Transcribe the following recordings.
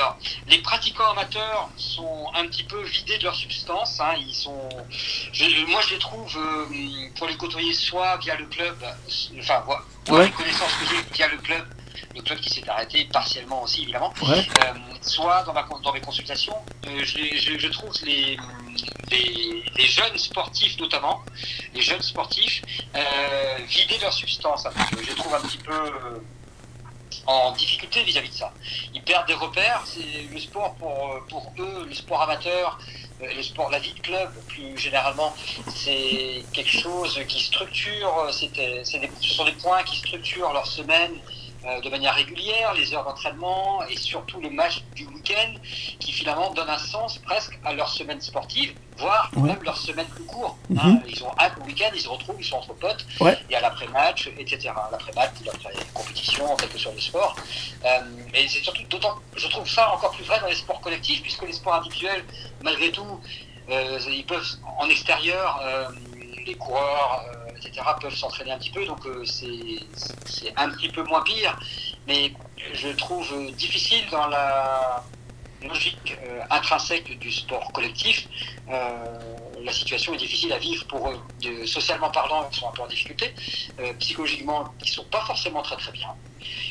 Alors, les pratiquants amateurs sont un petit peu vidés de leur substance. Hein. Moi, je les trouve, pour les côtoyer, soit via le club, enfin, voir les connaissances que j'ai via le club qui s'est arrêté partiellement aussi, évidemment, soit dans mes consultations, je trouve les jeunes sportifs, notamment, les jeunes sportifs, vider leur substance un petit peu. Je les trouve un petit peu en difficulté vis-à-vis de ça. Ils perdent des repères. C'est le sport pour eux, le sport amateur, le sport, la vie de club plus généralement, c'est quelque chose qui structure. Ce sont des points qui structurent leur semaine de manière régulière, les heures d'entraînement et surtout le match du week-end qui finalement donne un sens presque à leur semaine sportive, voire même leur semaine plus courte. Hein. Ils ont hâte au week-end, ils se retrouvent, ils sont entre potes, il y a l'après-match, etc. L'après-match, l'après-compétition, quel que soit le sport. Et c'est surtout je trouve ça encore plus vrai dans les sports collectifs, puisque les sports individuels, malgré tout, ils peuvent en extérieur, les coureurs, etc., peuvent s'entraîner un petit peu, donc c'est un petit peu moins pire, mais je trouve difficile dans la logique intrinsèque du sport collectif. La situation est difficile à vivre pour eux. Socialement parlant, ils sont un peu en difficulté. Psychologiquement, ils ne sont pas forcément très très bien.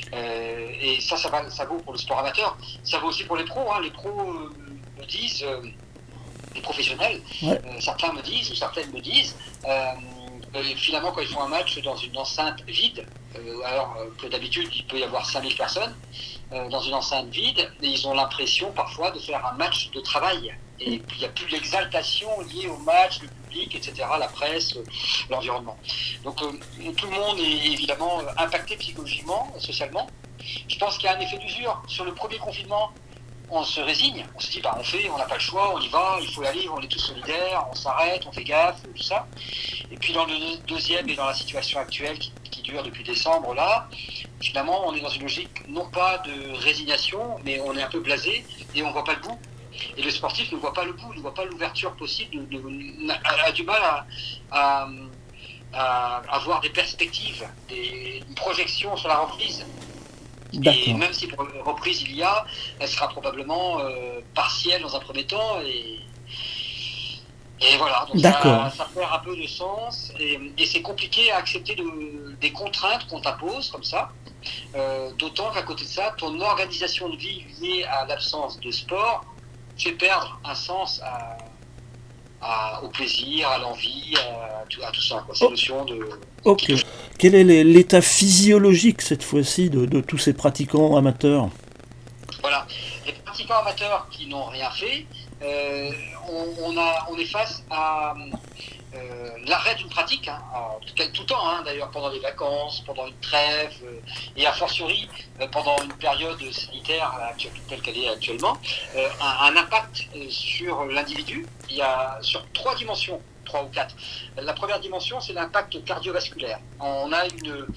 Et ça vaut pour le sport amateur. Ça vaut aussi pour les pros. Hein. Les pros me disent, les professionnels, certains me disent, ou certaines me disent, finalement, quand ils font un match dans une enceinte vide, alors que d'habitude, il peut y avoir 5000 personnes, dans une enceinte vide, et ils ont l'impression parfois de faire un match de travail. Et puis il n'y a plus l'exaltation liée au match, le public, etc., la presse, l'environnement. Donc tout le monde est évidemment impacté psychologiquement, socialement. Je pense qu'il y a un effet d'usure. Sur le premier confinement, on se résigne, on se dit on n'a pas le choix, on y va, il faut y aller, on est tous solidaires, on s'arrête, on fait gaffe, tout ça. Et puis dans le deuxième et dans la situation actuelle qui dure depuis décembre, là, finalement on est dans une logique non pas de résignation, mais on est un peu blasé et on ne voit pas le bout. Et le sportif ne voit pas le bout, ne voit pas l'ouverture possible, a du mal à avoir des perspectives, une projection sur la reprise. Et même si pour la reprise elle sera probablement partielle dans un premier temps et voilà, donc ça perd un peu de sens et c'est compliqué à accepter des contraintes qu'on t'impose comme ça, d'autant qu'à côté de ça, ton organisation de vie liée à l'absence de sport fait perdre un sens au plaisir, à l'envie, à tout ça, quoi. Ces notions de... Ok. Quel est l'état physiologique cette fois-ci de tous ces pratiquants amateurs? Voilà. Les pratiquants amateurs qui n'ont rien fait, on est face à l'arrêt d'une pratique, hein, tout le temps, hein, d'ailleurs, pendant les vacances, pendant une trêve, et a fortiori pendant une période sanitaire telle qu'elle est actuellement, un impact sur l'individu. Il y a sur 3 dimensions. 3 ou 4. La première dimension, c'est l'impact cardiovasculaire. On a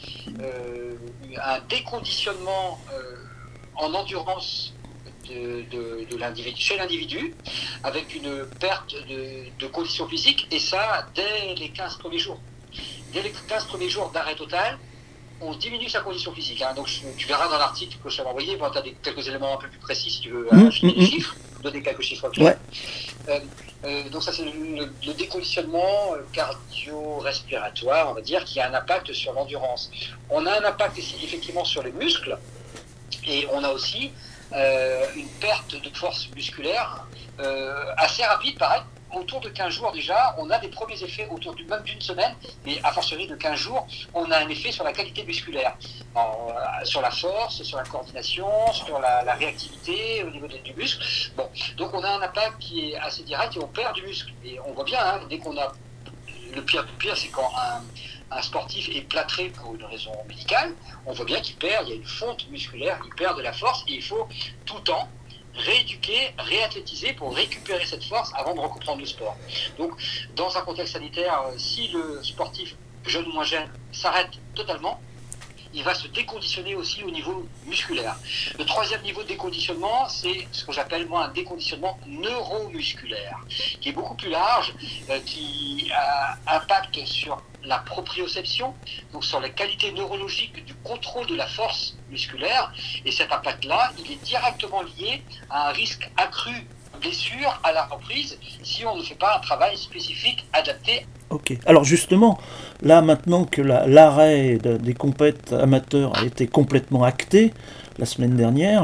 un déconditionnement en endurance de l'individu, chez l'individu, avec une perte de condition physique, et ça dès les 15 premiers jours. Dès les 15 premiers jours d'arrêt total, on diminue sa condition physique. Hein. Donc tu verras dans l'article que je t'avais envoyé, tu as quelques éléments un peu plus précis si tu veux affiner les chiffres, donner quelques chiffres clairs. Donc ça c'est le déconditionnement cardio-respiratoire, on va dire, qui a un impact sur l'endurance. On a un impact effectivement sur les muscles, et on a aussi une perte de force musculaire assez rapide, pareil. Autour de 15 jours déjà, on a des premiers effets autour même d'une semaine, mais a fortiori de 15 jours, on a un effet sur la qualité musculaire, sur la force, sur la coordination, sur la réactivité au niveau du muscle. Bon, donc on a un impact qui est assez direct et on perd du muscle. Et on voit bien, hein, dès qu'on a... Le pire, c'est quand un sportif est plâtré pour une raison médicale, on voit bien qu'il perd, il y a une fonte musculaire, il perd de la force et il faut tout le temps rééduquer, réathlétiser pour récupérer cette force avant de reprendre le sport. Donc, dans un contexte sanitaire, si le sportif, jeune ou moins jeune, s'arrête totalement, il va se déconditionner aussi au niveau musculaire. Le troisième niveau de déconditionnement, c'est ce que j'appelle moi un déconditionnement neuromusculaire, qui est beaucoup plus large, qui impacte sur la proprioception, donc sur les qualités neurologiques du contrôle de la force musculaire. Et cet impact-là, il est directement lié à un risque accru de blessure à la reprise si on ne fait pas un travail spécifique adapté. Ok. Alors justement, là maintenant que l'arrêt des compètes amateurs a été complètement acté la semaine dernière,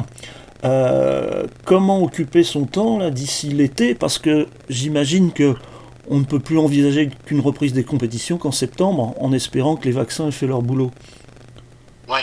comment occuper son temps là d'ici l'été? Parce que j'imagine que on ne peut plus envisager qu'une reprise des compétitions qu'en septembre, en espérant que les vaccins aient fait leur boulot. Ouais.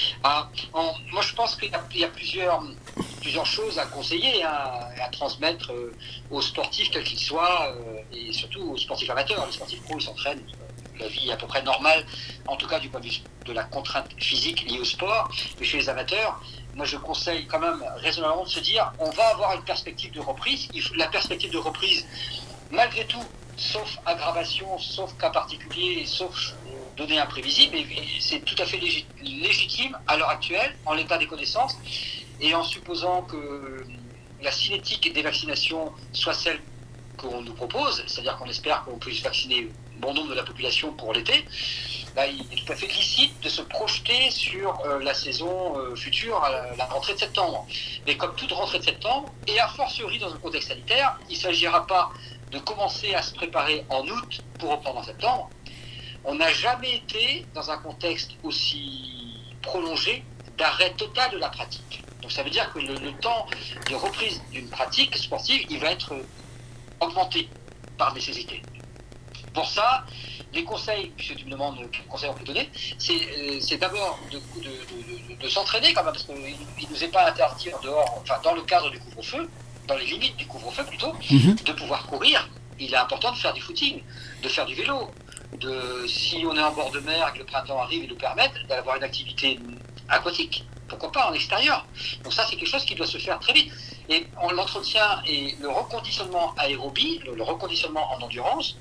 Moi, je pense qu'il y a plusieurs choses à conseiller, à transmettre aux sportifs, quels qu'ils soient, et surtout aux sportifs amateurs. Les sportifs pros, ils s'entraînent. La vie est à peu près normale, en tout cas du point de vue de la contrainte physique liée au sport. Mais chez les amateurs, moi, je conseille quand même raisonnablement de se dire, on va avoir une perspective de reprise. La perspective de reprise, malgré tout, sauf aggravation, sauf cas particulier, sauf données imprévisibles, et c'est tout à fait légitime à l'heure actuelle, en l'état des connaissances, et en supposant que la cinétique des vaccinations soit celle qu'on nous propose, c'est-à-dire qu'on espère qu'on puisse vacciner bon nombre de la population pour l'été, là, il est tout à fait licite de se projeter sur la saison future, la rentrée de septembre. Mais comme toute rentrée de septembre, et a fortiori dans un contexte sanitaire, il ne s'agira pas de commencer à se préparer en août pour reprendre en septembre. On n'a jamais été dans un contexte aussi prolongé d'arrêt total de la pratique. Donc ça veut dire que le temps de reprise d'une pratique sportive, il va être augmenté par nécessité. Pour ça, les conseils, puisque tu me demandes quels conseils on peut donner, c'est d'abord de s'entraîner quand même, parce qu'il ne nous est pas interdit en dehors, enfin dans le cadre du couvre-feu, dans les limites du couvre-feu plutôt, de pouvoir courir. Il est important de faire du footing, de faire du vélo, si on est en bord de mer et que le printemps arrive et nous permettre d'avoir une activité aquatique. Pourquoi pas en extérieur? Donc ça, c'est quelque chose qui doit se faire très vite. Et l'entretien et le reconditionnement aérobie, le reconditionnement en endurance,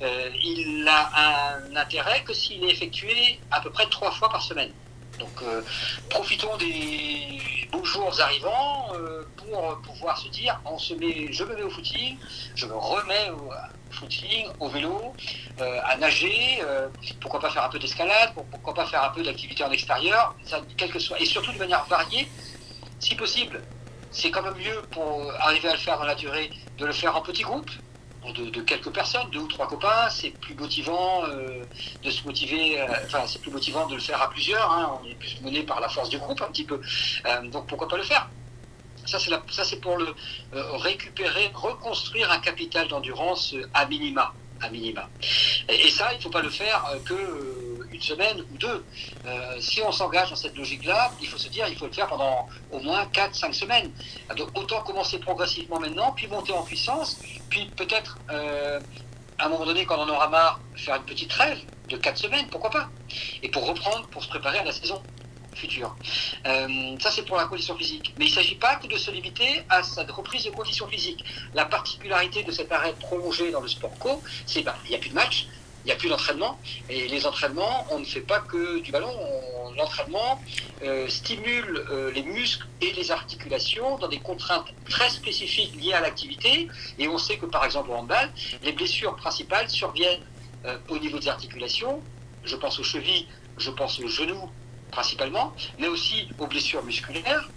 il a un intérêt que s'il est effectué à peu près 3 fois par semaine. Donc profitons des beaux jours arrivants pour pouvoir se dire, je me mets au footing, je me remets au footing, au vélo, à nager, pourquoi pas faire un peu d'escalade, pourquoi pas faire un peu d'activité en extérieur, ça, quel que soit, et surtout de manière variée, si possible. C'est quand même mieux pour arriver à le faire dans la durée, de le faire en petits groupes, de quelques personnes, 2 ou 3 copains. C'est plus motivant de se motiver, c'est plus motivant de le faire à plusieurs, hein, on est plus mené par la force du groupe un petit peu, donc pourquoi pas le faire. Ça c'est pour le récupérer, reconstruire un capital d'endurance à minima. Et ça, il ne faut pas le faire une semaine ou 2. Si on s'engage dans cette logique-là, il faut se dire il faut le faire pendant au moins 4-5 semaines. Donc autant commencer progressivement maintenant, puis monter en puissance, puis peut-être à un moment donné, quand on en aura marre, faire une petite trêve de 4 semaines, pourquoi pas. Et pour reprendre, pour se préparer à la saison future. Ça, c'est pour la condition physique. Mais il ne s'agit pas que de se limiter à cette reprise de condition physique. La particularité de cet arrêt prolongé dans le sport co, c'est qu'il n'y a plus de match, il n'y a plus d'entraînement. Et les entraînements, on ne fait pas que du ballon. L'entraînement stimule les muscles et les articulations dans des contraintes très spécifiques liées à l'activité. Et on sait que, par exemple, au handball, les blessures principales surviennent au niveau des articulations. Je pense aux chevilles, je pense aux genoux, principalement, mais aussi aux blessures musculaires.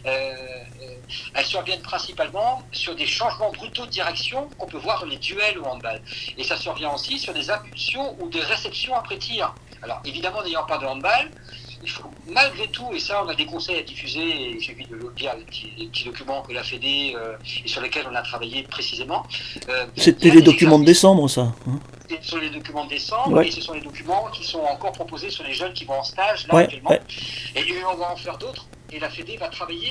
Elles surviennent principalement sur des changements brutaux de direction qu'on peut voir dans les duels au handball. Et ça survient aussi sur des impulsions ou des réceptions après tir. Alors évidemment, n'ayant pas de handball, il faut malgré tout, et ça on a des conseils à diffuser, et il suffit de lire les petits documents que la Fédé et sur lesquels on a travaillé précisément. C'était les documents de décembre, ça, hein. Ce sont les documents de décembre, ouais. Et ce sont les documents qui sont encore proposés sur les jeunes qui vont en stage là ouais, actuellement. Ouais. Et on va en faire d'autres. Et la Fédé va travailler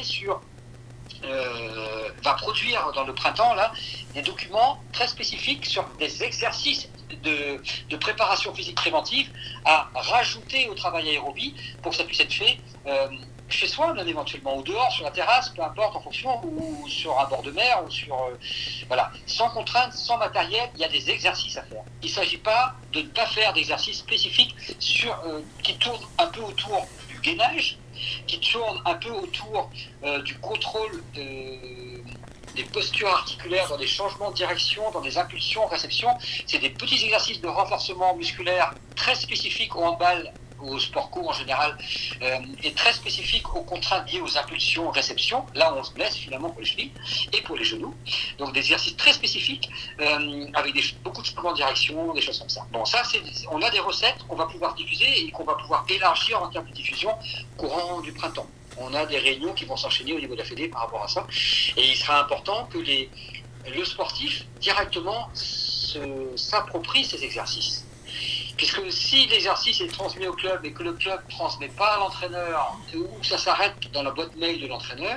va produire dans le printemps là des documents très spécifiques sur des exercices de préparation physique préventive à rajouter au travail aérobie pour que ça puisse être fait chez soi, même éventuellement, ou dehors, sur la terrasse, peu importe, en fonction, ou sur un bord de mer, ou sur... voilà, sans contrainte, sans matériel, il y a des exercices à faire. Il ne s'agit pas de ne pas faire d'exercices spécifiques qui tournent un peu autour gainage, qui tourne un peu autour du contrôle des postures articulaires dans des changements de direction, dans des impulsions, réceptions. C'est des petits exercices de renforcement musculaire très spécifiques au handball, au sport co en général, et très spécifiques aux contraintes liées aux impulsions, réceptions. Là, on se blesse finalement pour les chevilles et pour les genoux. Donc des exercices très spécifiques avec beaucoup de changements de direction, des choses comme ça. Bon, ça, on a des recettes qu'on va pouvoir diffuser et qu'on va pouvoir élargir en termes de diffusion courant du printemps. On a des réunions qui vont s'enchaîner au niveau de la Fédé par rapport à ça. Et il sera important que le sportif directement s'approprie ces exercices. Puisque si l'exercice est transmis au club et que le club ne transmet pas à l'entraîneur, ou ça s'arrête dans la boîte mail de l'entraîneur,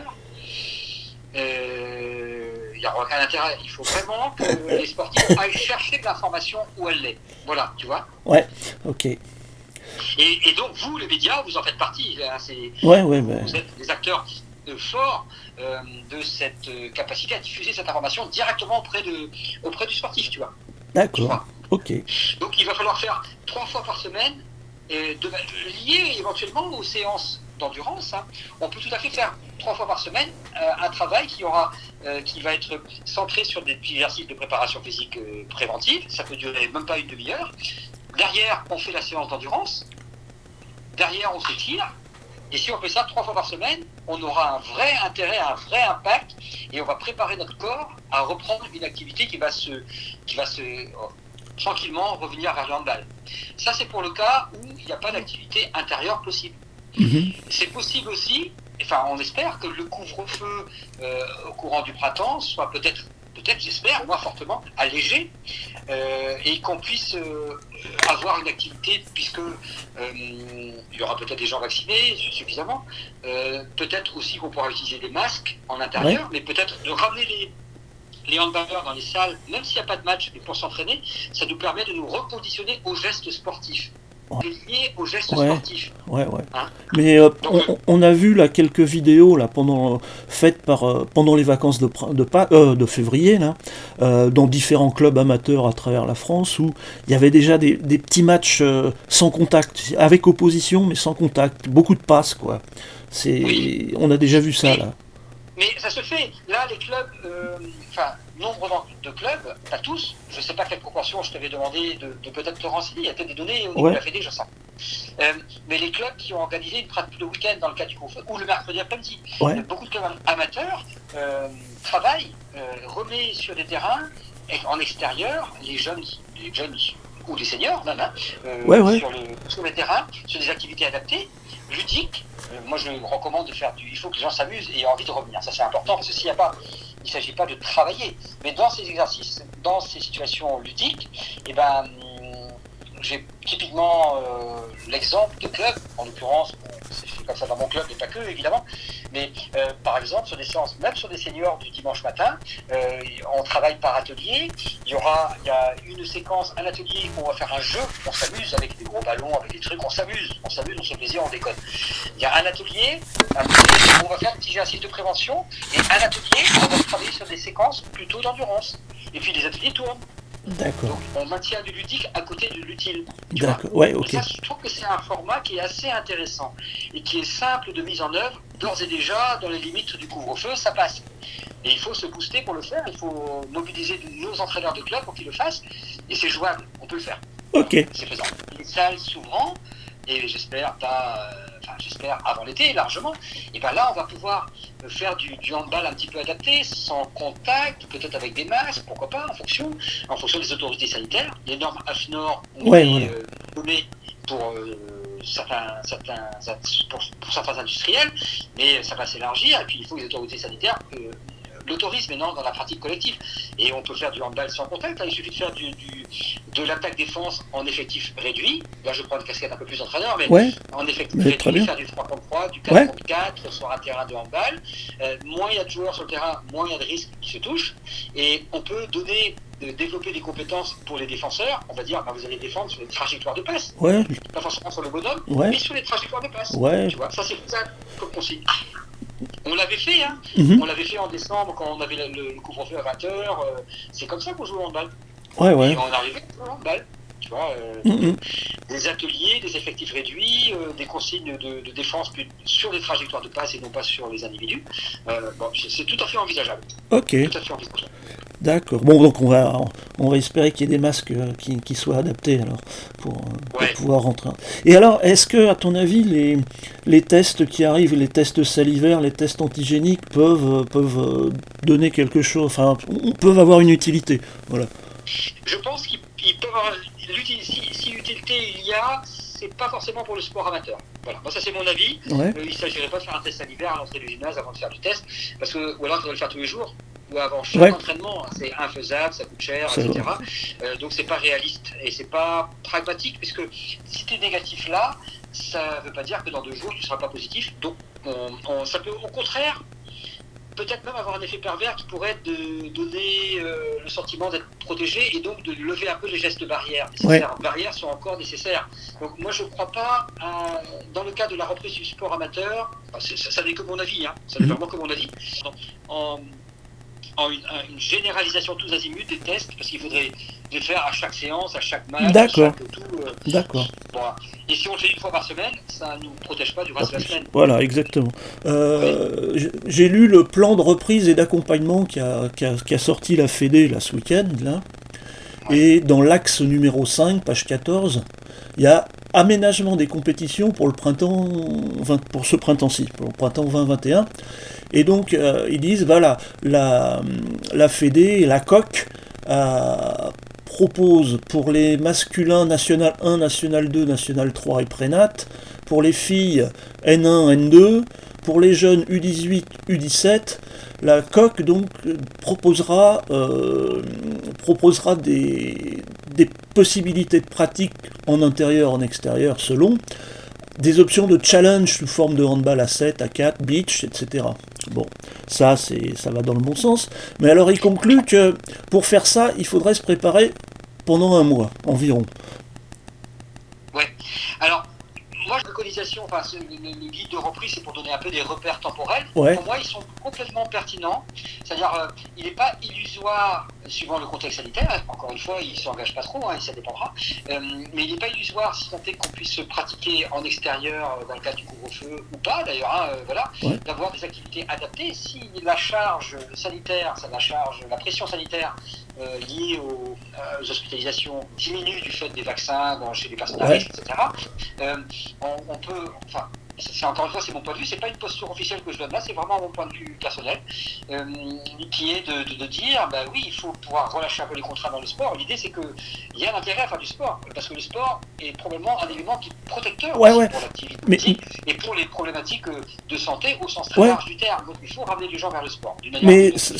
il n'y aura aucun intérêt. Il faut vraiment que les sportifs aillent chercher de l'information où elle est. Voilà, tu vois. Ouais, ok. Et donc, vous, les médias, vous en faites partie. Hein, vous êtes des acteurs forts de cette capacité à diffuser cette information directement auprès du sportif, tu vois. D'accord, ok. Donc, il va falloir faire 3 fois par semaine, lié éventuellement aux séances d'endurance. Hein. On peut tout à fait faire 3 fois par semaine un travail qui va être centré sur des exercices de préparation physique préventive. Ça peut durer même pas une demi-heure. Derrière, on fait la séance d'endurance. Derrière, on s'étire. Et si on fait ça 3 fois par semaine, on aura un vrai intérêt, un vrai impact, et on va préparer notre corps à reprendre une activité qui va tranquillement revenir vers le handball. Ça, c'est pour le cas où il n'y a pas d'activité intérieure possible. C'est possible aussi, enfin, on espère que le couvre-feu au courant du printemps soit peut-être, j'espère, moi fortement, allégé, et qu'on puisse avoir une activité, puisque il y aura peut-être des gens vaccinés suffisamment, peut-être aussi qu'on pourra utiliser des masques en intérieur, mais peut-être de ramener les handballeurs dans les salles, même s'il n'y a pas de match, mais pour s'entraîner, ça nous permet de nous reconditionner aux gestes sportifs. Lié aux gestes sportifs. Hein, mais on a vu là quelques vidéos là faites pendant les vacances de février là, dans différents clubs amateurs à travers la France, où il y avait déjà des petits matchs sans contact, avec opposition mais sans contact, beaucoup de passes quoi. On a déjà vu ça là. Mais ça se fait. Là, les clubs, nombre de clubs, pas tous, je ne sais pas quelle proportion, je t'avais demandé de peut-être te renseigner, il y a peut-être des données au niveau de la Fédé, je sais. Mais les clubs qui ont organisé une pratique le week-end dans le cadre du couvre-feu, ou le mercredi après-midi, beaucoup de clubs amateurs travaillent, remettent sur des terrains, en extérieur, les jeunes ou les seniors même, sur les terrains, sur des activités adaptées, ludiques. Moi, je recommande de faire il faut que les gens s'amusent et aient envie de revenir. Ça, c'est important, parce que s'il n'y a pas, il ne s'agit pas de travailler. Mais dans ces exercices, dans ces situations ludiques, j'ai typiquement l'exemple de clubs, en l'occurrence, c'est comme ça dans mon club, mais pas que, évidemment, mais par exemple, sur des séances, même sur des seniors du dimanche matin, on travaille par atelier. Il y a une séquence, un atelier où on va faire un jeu, on s'amuse avec des gros ballons, avec des trucs, on s'amuse, on se fait plaisir, on déconne. Il y a un atelier où on va faire un petit exercice de prévention, et un atelier où on va travailler sur des séquences plutôt d'endurance. Et puis les ateliers tournent. D'accord. Donc on maintient du ludique à côté de l'utile. D'accord, ouais, ok. Ça, je trouve que c'est un format qui est assez intéressant et qui est simple de mise en œuvre. D'ores et déjà, dans les limites du couvre-feu, ça passe. Et il faut se booster pour le faire, il faut mobiliser nos entraîneurs de club pour qu'ils le fassent, et c'est jouable, on peut le faire. Ok. C'est faisant. Les salles s'ouvrant, et j'espère avant l'été largement, et bien là on va pouvoir faire du handball un petit peu adapté, sans contact, peut-être avec des masques, pourquoi pas, en fonction des autorités sanitaires. Les normes AFNOR ont été données pour certains industriels, mais ça va s'élargir, et puis il faut que les autorités sanitaires l'autorisent maintenant dans la pratique collective. Et on peut faire du handball sans contact, il suffit de faire de l'attaque-défense en effectif réduit. Là, je prends une casquette un peu plus entraîneur, mais en effectif réduit, faire du 3 contre 3, du 4 contre 4 sur un terrain de handball. Moins il y a de joueurs sur le terrain, moins il y a de risques qui se touchent. Et on peut développer des compétences pour les défenseurs. On va dire, vous allez défendre sur les trajectoires de passe. Pas forcément sur le bonhomme, mais sur les trajectoires de passe. Tu vois, ça, c'est ça comme consigne. On l'avait fait, hein. On l'avait fait en décembre quand on avait le couvre-feu à 20h. C'est comme ça qu'on joue au handball. Et on arrivait à jouer au handball. Tu vois, Mhm. des ateliers, des effectifs réduits, des consignes de défense sur les trajectoires de passe et non pas sur les individus. Bon, c'est tout à fait envisageable. Ok, Tout à fait envisageable. d'accord. Bon, donc on va espérer qu'il y ait des masques qui soient adaptés alors pour Ouais. pouvoir rentrer. Et alors, est-ce que, à ton avis, les tests qui arrivent, les tests salivaires, les tests antigéniques peuvent donner quelque chose, enfin, peuvent avoir une utilité? Voilà. Je pense qu'ils peuvent avoir si l'utilité il y a, c'est pas forcément pour le sport amateur. Voilà, moi ça c'est mon avis. Ouais. Il ne s'agirait pas de faire un test salivaire à l'entrée du gymnase avant de faire du test, parce que ou alors il faudrait le faire tous les jours ou avant chaque Ouais. entraînement. C'est infaisable, ça coûte cher, C'est vrai. etc. Donc c'est pas réaliste et c'est pas pragmatique, puisque si tu es négatif là, ça veut pas dire que dans 2 jours tu seras pas positif. Donc ça peut au contraire peut-être même avoir un effet pervers qui pourrait être de donner le sentiment d'être protégé et donc de lever un peu les gestes barrières nécessaires. Ouais. Barrières sont encore nécessaires. Donc moi je ne crois pas, dans le cas de la reprise du sport amateur, ça n'est que mon avis, hein, ça n'est Mhm. vraiment que mon avis, en, une généralisation tous azimuts des tests, parce qu'il faudrait les faire à chaque séance, à chaque match, à D'accord. chaque tout. D'accord. Bon. Et si on le fait une fois par semaine, ça ne nous protège pas du Pas reste de la plus. semaine. Voilà, exactement. Oui. J'ai lu le plan de reprise et d'accompagnement qui a sorti la Fédé là, ce week-end, là. Oui. Et dans l'axe numéro 5, page 14, il y a aménagement des compétitions pour le printemps pour ce printemps-ci, pour le printemps 2021. Et donc ils disent voilà, la Fédé, la COC propose pour les masculins National 1, National 2, National 3 et Prénat, pour les filles N1, N2, pour les jeunes U18, U17, la COC donc proposera des possibilités de pratique en intérieur, en extérieur, selon des options de challenge sous forme de handball à 7, à 4, beach, etc. Bon, ça va dans le bon sens. Mais alors il conclut que pour faire ça, il faudrait se préparer pendant un mois environ. Ouais. Alors, moi, préconisation, enfin, le guide de reprise, c'est pour donner un peu des repères temporels. Ouais. Pour moi, ils sont complètement pertinents. C'est-à-dire, il n'est pas illusoire, suivant le contexte sanitaire. Encore une fois, il ne s'engage pas trop, hein, ça dépendra. Mais il n'est pas illusoire, si tant est qu'on puisse se pratiquer en extérieur, dans le cas du couvre-feu, ou pas d'ailleurs, hein, voilà, Ouais. d'avoir des activités adaptées. Si la charge sanitaire, la pression sanitaire liée aux hospitalisations diminue du fait des vaccins chez les personnes à Ouais. risque, etc., on peut, enfin, c'est encore une fois, c'est mon point de vue, c'est pas une posture officielle que je donne là, c'est vraiment mon point de vue personnel, qui est de dire, bah oui, il faut pouvoir relâcher un peu les contraintes dans le sport. L'idée, c'est qu'il y a un intérêt à faire du sport, parce que le sport est probablement un élément qui est protecteur Ouais, aussi ouais. pour l'activité Mais, physique et pour les problématiques de santé au sens très ouais. large du terme. Donc il faut ramener les gens vers le sport, d'une manière ou Mais d'une autre.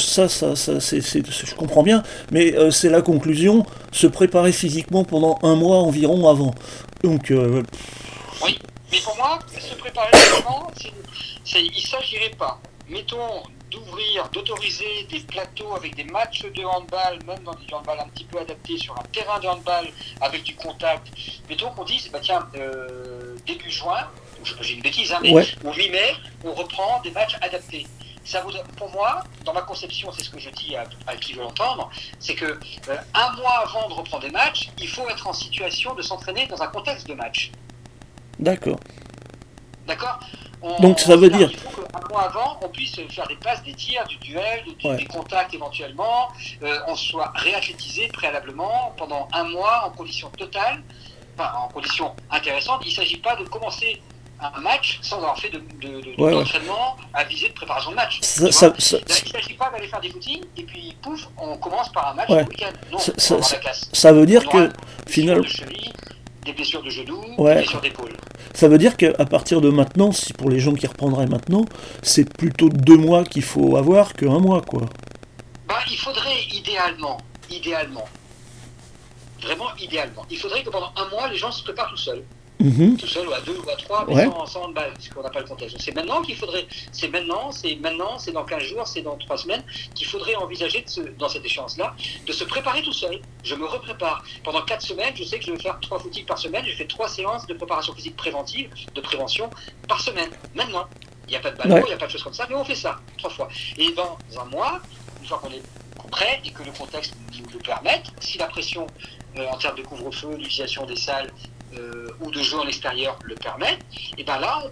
je comprends bien, mais c'est la conclusion, se préparer physiquement pendant un mois environ avant. Donc, Oui, mais pour moi, se préparer physiquement, il ne s'agirait pas, mettons, d'autoriser des plateaux avec des matchs de handball, même dans du handball un petit peu adapté sur un terrain de handball avec du contact. Mettons qu'on dise, bah tiens, début juin, j'ai une bêtise, hein, mais ouais, au 8 mai, on reprend des matchs adaptés. Ça vaudrait, pour moi, dans ma conception, c'est ce que je dis à qui veut l'entendre, c'est que un mois avant de reprendre des matchs, il faut être en situation de s'entraîner dans un contexte de match. d'accord. D'accord. Donc ça veut dire, Il faut qu'un mois avant, on puisse faire des passes, des tirs, du duel, ouais, des contacts éventuellement, on soit réathlétisé préalablement pendant un mois en conditions totales, enfin en conditions intéressantes. Il ne s'agit pas de commencer un match sans avoir fait ouais, ouais. d'entraînement à visée de préparation de match. Ça, Tu vois. ça, Il ne s'agit pas d'aller faire des footings et puis pouf, on commence par un match ouais. le week-end. Non, Ça, on va avoir ça, la casse. ça veut On dire aura que, des blessures finalement, de cheville, des blessures de genoux, des ouais, blessures d'épaule. ça veut dire qu'à partir de maintenant, si pour les gens qui reprendraient maintenant, c'est plutôt 2 mois qu'il faut avoir que un mois, quoi. Ben, il faudrait idéalement, vraiment idéalement, il faudrait que pendant un mois, les gens se préparent Mhm. tout seuls, ou à 2 ou à 3, mais Ouais, sans handball, parce qu'on n'a pas le contexte. C'est maintenant qu'il faudrait, c'est maintenant, c'est dans 15 jours, c'est dans 3 semaines, qu'il faudrait envisager, dans cette échéance-là, de se préparer tout seul. Je me reprépare. Pendant 4 semaines, je sais que je vais faire 3 footings par semaine, je fais 3 séances de préparation physique préventive, de prévention, par semaine. Maintenant. Il n'y a pas de ballon, ouais, il n'y a pas de choses comme ça, mais on fait ça 3 fois. Et dans un mois, une fois qu'on prêt et que le contexte nous le permette, si la pression en termes de couvre-feu, l'utilisation des salles ou de jeux en extérieur le permet, et ben là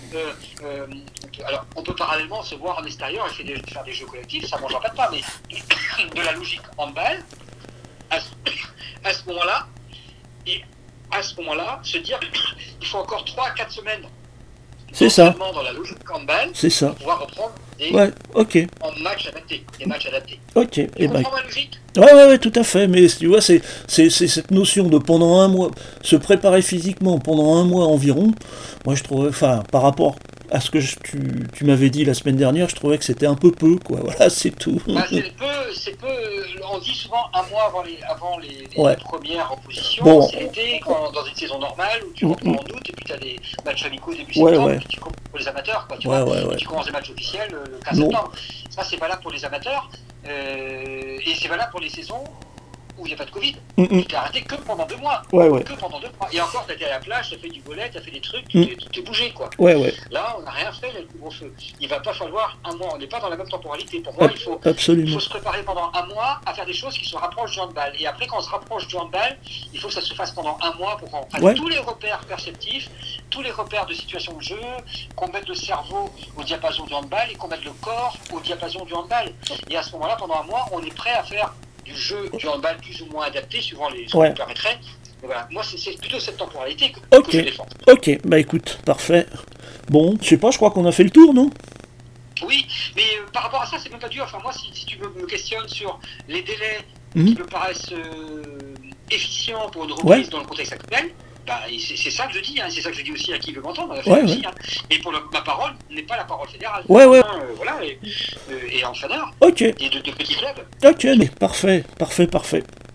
on peut parallèlement se voir en extérieur et faire des jeux collectifs, ça m'en pas, mais de la logique handball à ce moment-là, et à ce moment-là, se dire il faut encore 3 à 4 semaines c'est ça, dans la logique handball c'est ça. pour pouvoir reprendre Ouais, ok. en matchs adaptés, des matchs adaptés. Ok, Tu et ben, comprends ma logique? ouais, tout à fait. Mais tu vois, c'est cette notion de pendant un mois, se préparer physiquement pendant un mois environ. Moi, je trouvais, enfin, par rapport à ce que tu m'avais dit la semaine dernière, je trouvais que c'était un peu peu, quoi. Voilà, c'est tout. Bah, c'est peu. On dit souvent un mois avant les Ouais. premières oppositions. Bon. C'est l'été, dans une saison normale où tu reprends en août et puis tu as des matchs amicaux début Ouais, septembre. ouais. Et puis tu commences pour les amateurs, quoi, tu Ouais, vois. ouais, Et ouais. tu commences les matchs officiels le 15 Non. septembre. Ça, c'est valable pour les amateurs et c'est valable pour les saisons où il n'y a pas de Covid. Tu t'es arrêté que pendant 2 mois. Ouais, ouais. Que pendant 2 mois. Et encore, tu as été à la plage, tu as fait du volet, tu as fait des trucs, tu t'es bougé, quoi. Ouais, ouais. Là, on n'a rien fait, il y a le couvre-feu. Il va pas falloir un mois, on n'est pas dans la même temporalité. Pour moi, il faut Absolument. se préparer pendant un mois à faire des choses qui se rapprochent du handball. Et après, quand on se rapproche du handball, il faut que ça se fasse pendant un mois pour qu'on prenne Ouais. tous les repères perceptifs, tous les repères de situation de jeu, qu'on mette le cerveau au diapason du handball et qu'on mette le corps au diapason du handball. Et à ce moment-là, pendant un mois, on est prêt à faire du jeu du handball plus ou moins adapté, suivant ce qu'on nous permettrait. Et voilà. Moi, c'est plutôt cette temporalité que je défends. Ok, bah écoute, parfait. Bon, je sais pas, je crois qu'on a fait le tour, non? Oui, mais par rapport à ça, c'est même pas dur. Enfin, moi, si tu me questionnes sur les délais qui me paraissent efficients pour une reprise dans le contexte actuel, bah, c'est ça que je dis. Hein. C'est ça que je dis aussi à qui veut m'entendre. Aussi, hein. Et ma parole n'est pas la parole fédérale. Ouais. Voilà, et entraîneur. Ok. Et de petits clubs. Ok, mais parfait.